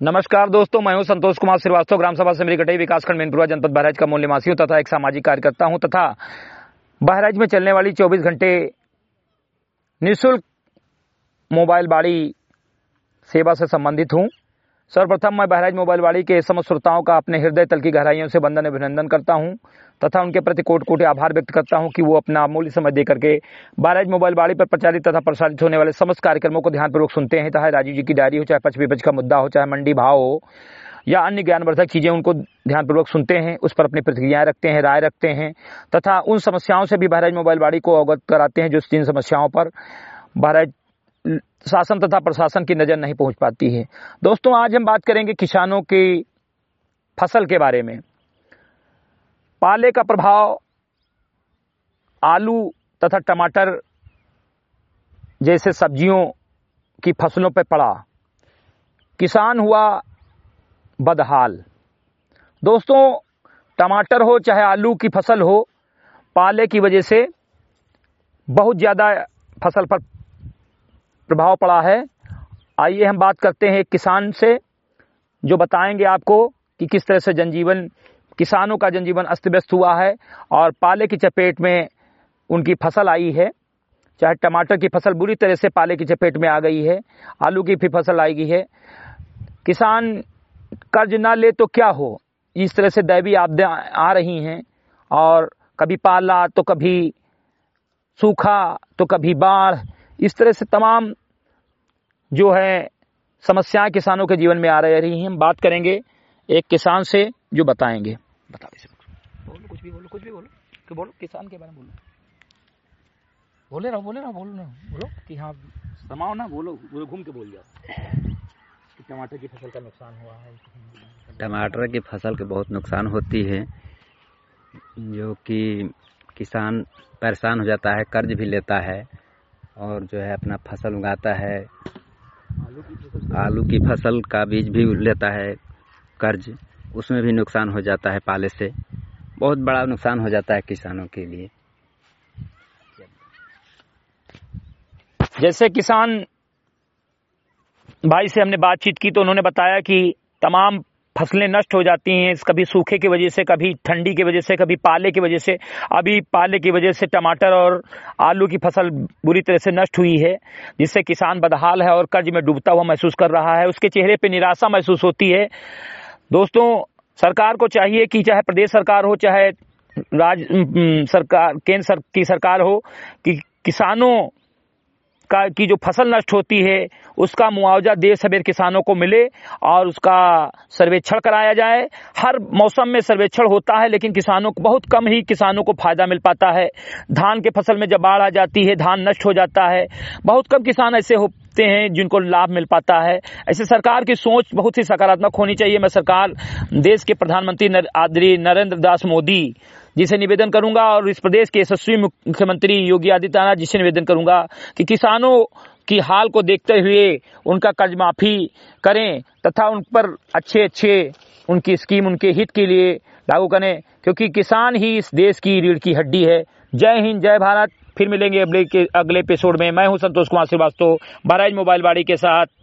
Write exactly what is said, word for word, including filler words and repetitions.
नमस्कार दोस्तों, मैं हूं संतोष कुमार श्रीवास्तव, ग्राम सभा से मेरी कटई विकासखंड मैनपुरा जनपद बहराइच का मूल निवासी हूं तथा एक सामाजिक कार्यकर्ता हूं तथा बहराइच में चलने वाली चौबीस घंटे निःशुल्क मोबाइल बाड़ी सेवा से संबंधित हूं। सर्वप्रथम मैं बहराइच मोबाइल बाड़ी के समस्त श्रोताओं का अपने हृदय तल की गहराइयों से वंदन अभिनंदन करता हूं तथा उनके प्रति कोटि कोटि आभार व्यक्त करता हूं कि वो अपना अमूल्य समय देकर के बहराइच मोबाइल बाड़ी पर प्रचारित तथा प्रसारित होने वाले समस्त कार्यक्रमों को ध्यानपूर्वक सुनते हैं। चाहे राजीव जी की डायरी हो, चाहे पक्ष विपक्ष का मुद्दा हो, चाहे मंडी भाव हो या अन्य ज्ञानवर्धक चीजें, उनको ध्यानपूर्वक सुनते हैं, उस पर अपनी प्रतिक्रियाएं रखते हैं, राय रखते हैं तथा उन समस्याओं से भी बहराइच मोबाइल बाड़ी को अवगत कराते हैं जो जिन समस्याओं पर बहराइच शासन तथा प्रशासन की नजर नहीं पहुंच पाती है। दोस्तों, आज हम बात करेंगे किसानों की फसल के बारे में। पाले का प्रभाव आलू तथा टमाटर जैसे सब्जियों की फसलों पर पड़ा, किसान हुआ बदहाल। दोस्तों, टमाटर हो चाहे आलू की फसल हो, पाले की वजह से बहुत ज़्यादा फसल पर प्रभाव पड़ा है। आइए हम बात करते हैं एक किसान से जो बताएंगे आपको कि किस तरह से जनजीवन किसानों का जनजीवन अस्त व्यस्त हुआ है और पाले की चपेट में उनकी फसल आई है। चाहे टमाटर की फसल बुरी तरह से पाले की चपेट में आ गई है, आलू की भी फसल आई गई है। किसान कर्ज ना ले तो क्या हो, इस तरह से दैवीय आपदाएं आ रही हैं और कभी पाला तो कभी सूखा तो कभी बाढ़, इस तरह से तमाम जो है समस्याएं किसानों के जीवन में आ रही हैं। हम बात करेंगे एक किसान से जो बताएंगे। बता बोलो, कुछ भी बोलो, कुछ भी बोलो, कि बोलो किसान के बारे में बोलो, बोले रहो बोले रहो बोलो ना बोलो कि हाँ समाओ ना, बोलो बोलो घूम के बोल जाओ कि टमाटर की फसल का नुकसान हुआ है। टमाटर की फसल के बहुत नुकसान होती है, जो कि किसान परेशान हो जाता है, कर्ज भी लेता है और जो है अपना फसल उगाता है। आलू की फसल आलू की फसल का बीज भी लेता है कर्ज, उसमें भी नुकसान हो जाता है। पाले से बहुत बड़ा नुकसान हो जाता है किसानों के लिए। जैसे किसान भाई से हमने बातचीत की तो उन्होंने बताया कि तमाम फसलें नष्ट हो जाती हैं, कभी सूखे की वजह से, कभी ठंडी की वजह से, कभी पाले की वजह से। अभी पाले की वजह से टमाटर और आलू की फसल बुरी तरह से नष्ट हुई है, जिससे किसान बदहाल है और कर्ज में डूबता हुआ महसूस कर रहा है। उसके चेहरे पे निराशा महसूस होती है। दोस्तों, सरकार को चाहिए कि चाहे प्रदेश सरकार हो चाहे राज्य सरकार, केंद्र सर, की सरकार हो, कि किसानों का की जो फसल नष्ट होती है उसका मुआवजा देश सवेर किसानों को मिले और उसका सर्वेक्षण कराया जाए। हर मौसम में सर्वेक्षण होता है लेकिन किसानों को बहुत कम ही किसानों को फायदा मिल पाता है। धान के फसल में जब बाढ़ आ जाती है, धान नष्ट हो जाता है, बहुत कम किसान ऐसे होते हैं जिनको लाभ मिल पाता है। ऐसे सरकार की सोच बहुत ही सकारात्मक होनी चाहिए। मैं सरकार, देश के प्रधानमंत्री आदरणीय नरेंद्र दास मोदी जिसे निवेदन करूंगा और इस प्रदेश के यशस्वी मुख्यमंत्री योगी आदित्यनाथ जी से निवेदन करूंगा कि किसानों की हाल को देखते हुए उनका कर्ज माफी करें तथा उन पर अच्छे अच्छे उनकी स्कीम उनके हित के लिए लागू करें, क्योंकि किसान ही इस देश की रीढ़ की हड्डी है। जय हिंद, जय भारत। फिर मिलेंगे अगले के अगले एपिसोड में। मैं हूं संतोष कुमार श्रीवास्तव, बहराइच मोबाइल बाड़ी के साथ।